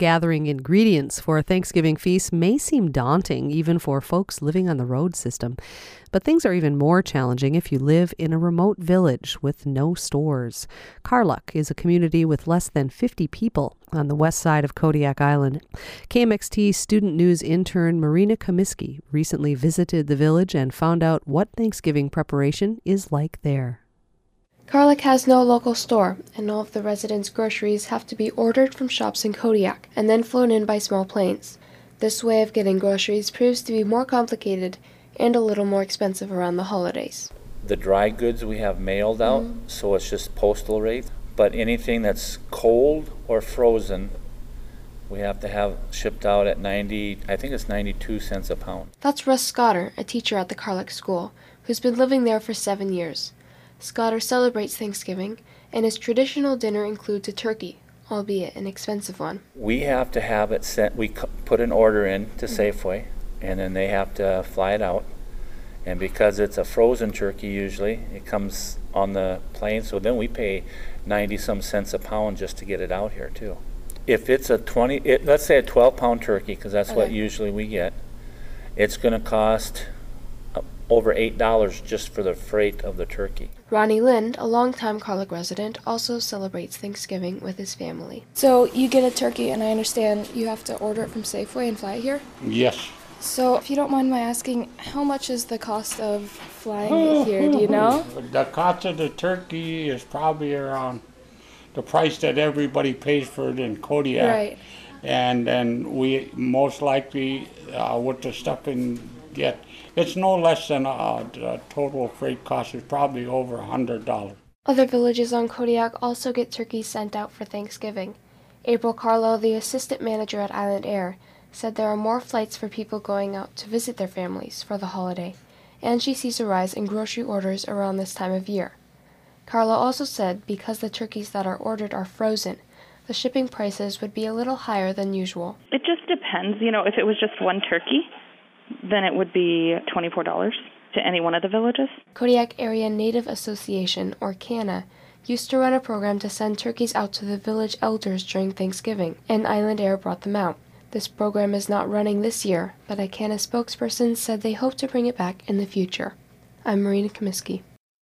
Gathering ingredients for a Thanksgiving feast may seem daunting even for folks living on the road system. But things are even more challenging if you live in a remote village with no stores. Karluk is a community with less than 50 people on the west side of Kodiak Island. KMXT Student News intern Marina Comiskey recently visited the village and found out what Thanksgiving preparation is like there. Karluk has no local store, and all of the residents' groceries have to be ordered from shops in Kodiak and then flown in by small planes. This way of getting groceries proves to be more complicated and a little more expensive around the holidays. The dry goods we have mailed out, so it's just postal rate. But anything that's cold or frozen, we have to have shipped out at 92 cents a pound. That's Russ Scotter, a teacher at the Karluk school, who's been living there for 7 years. Scotter celebrates Thanksgiving, and his traditional dinner includes a turkey, albeit an expensive one. We have to have it sent. We put an order in to Safeway, and then they have to fly it out. And because it's a frozen turkey usually, it comes on the plane, so then we pay 90-some cents a pound just to get it out here too. If it's let's say a 12-pound turkey, because that's what usually we get, it's going to cost over $8 just for the freight of the turkey. Ronnie Lind, a longtime Karluk resident, also celebrates Thanksgiving with his family. So you get a turkey, and I understand you have to order it from Safeway and fly it here? Yes. So if you don't mind my asking, how much is the cost of flying it here? Do you know? The cost of the turkey is probably around the price that everybody pays for it in Kodiak. Right. And then we most likely, with the stuff and get, it's no less than the total freight cost is probably over $100. Other villages on Kodiak also get turkeys sent out for Thanksgiving. April Carlo, the assistant manager at Island Air, said there are more flights for people going out to visit their families for the holiday, and she sees a rise in grocery orders around this time of year. Carlo also said because the turkeys that are ordered are frozen, the shipping prices would be a little higher than usual. It just depends. If it was just one turkey, then it would be $24 to any one of the villages. Kodiak Area Native Association, or KANA, used to run a program to send turkeys out to the village elders during Thanksgiving, and Island Air brought them out. This program is not running this year, but a KANA spokesperson said they hope to bring it back in the future. I'm Marina Comiskey.